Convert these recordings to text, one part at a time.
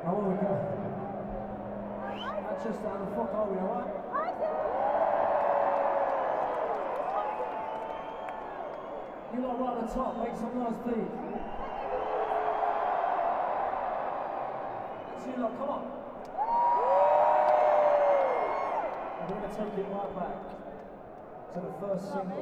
How are we going? Manchester, how the fuck are we, alright? You lot right at the top, make some noise, please. Let's see you lot, come on. And we're going to take it right back to the first single.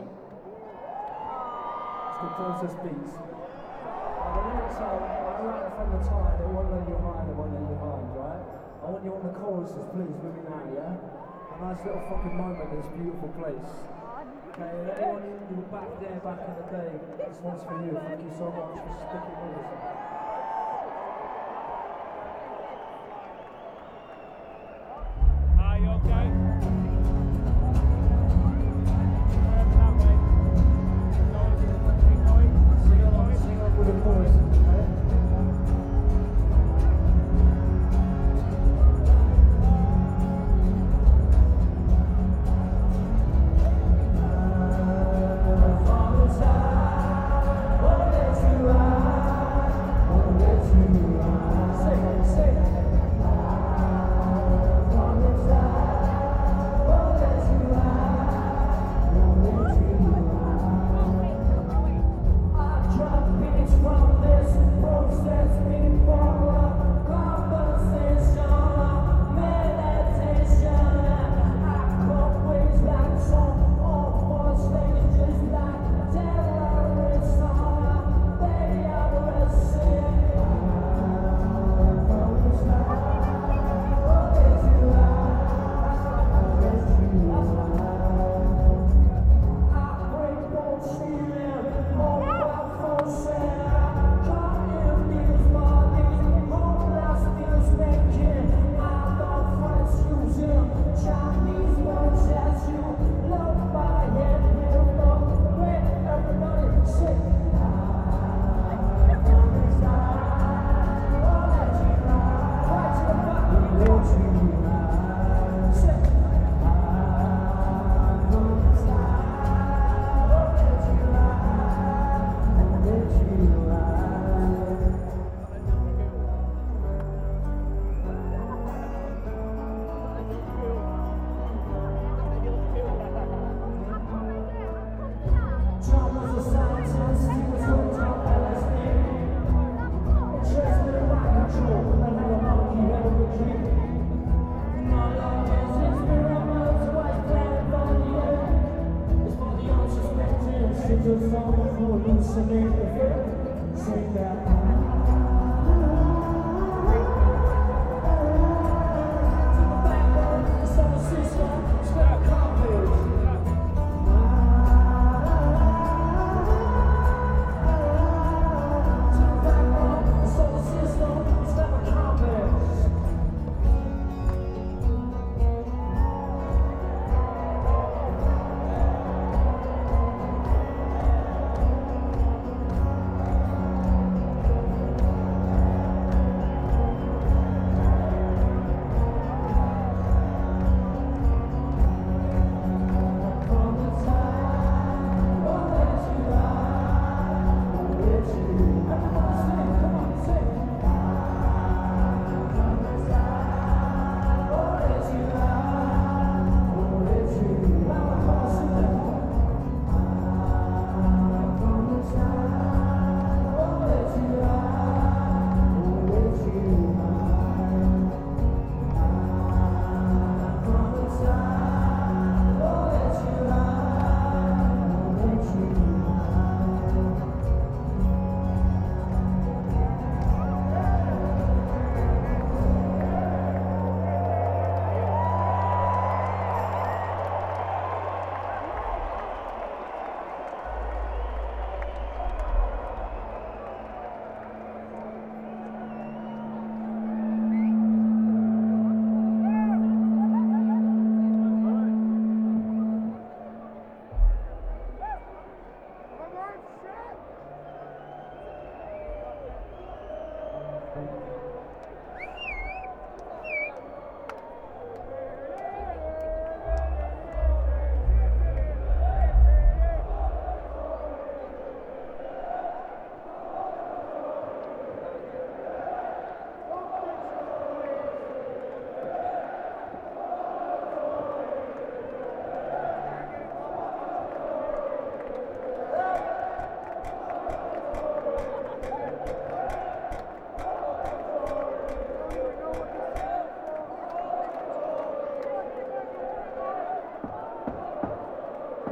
It's called Process Beats. And the lyrics are, I write it from the time, it won't let you hide, it won't let you hide, right? I want you on the choruses, please, with me now, yeah? A nice little fucking moment in this beautiful place. Okay, and anyone who were back there back in the day, this one's for you. Thank you so much for sticking with us. Are you okay? Sing up with the chorus, okay? Just so hallucinate the fear. Say that